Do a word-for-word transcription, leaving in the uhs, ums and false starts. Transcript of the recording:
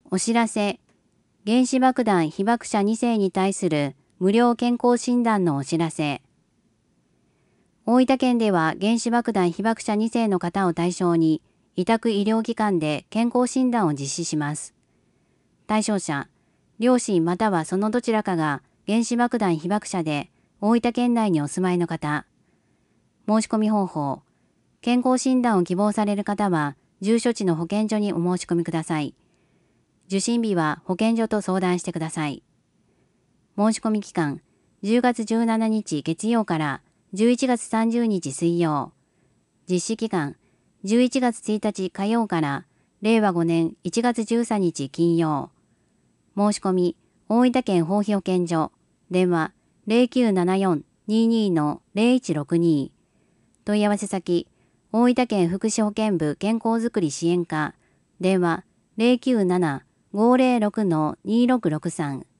お知らせ。原子爆弾被爆者にせいに対する無料健康診断のお知らせ。大分県では原子爆弾被爆者にせいの方を対象に委託医療機関で健康診断を実施します。対象者、両親またはそのどちらかが原子爆弾被爆者で大分県内にお住まいの方。申し込み方法。健康診断を希望される方は住所地の保健所にお申し込みください。受診日は保健所と相談してください。申し込み期間、じゅうがつじゅうしちにち月曜からじゅういちがつさんじゅうにち水曜。実施期間、じゅういちがつついたち火曜かられいわごねんいちがつじゅうさんにち金曜。申し込み、大分県保肥保健所。電話、ゼロきゅうななよん にーにー のゼロいちろくに。問い合わせ先、大分県福祉保健部健康づくり支援課。電話、ゼロきゅうなな ごーゼロろく にーろくろくさん。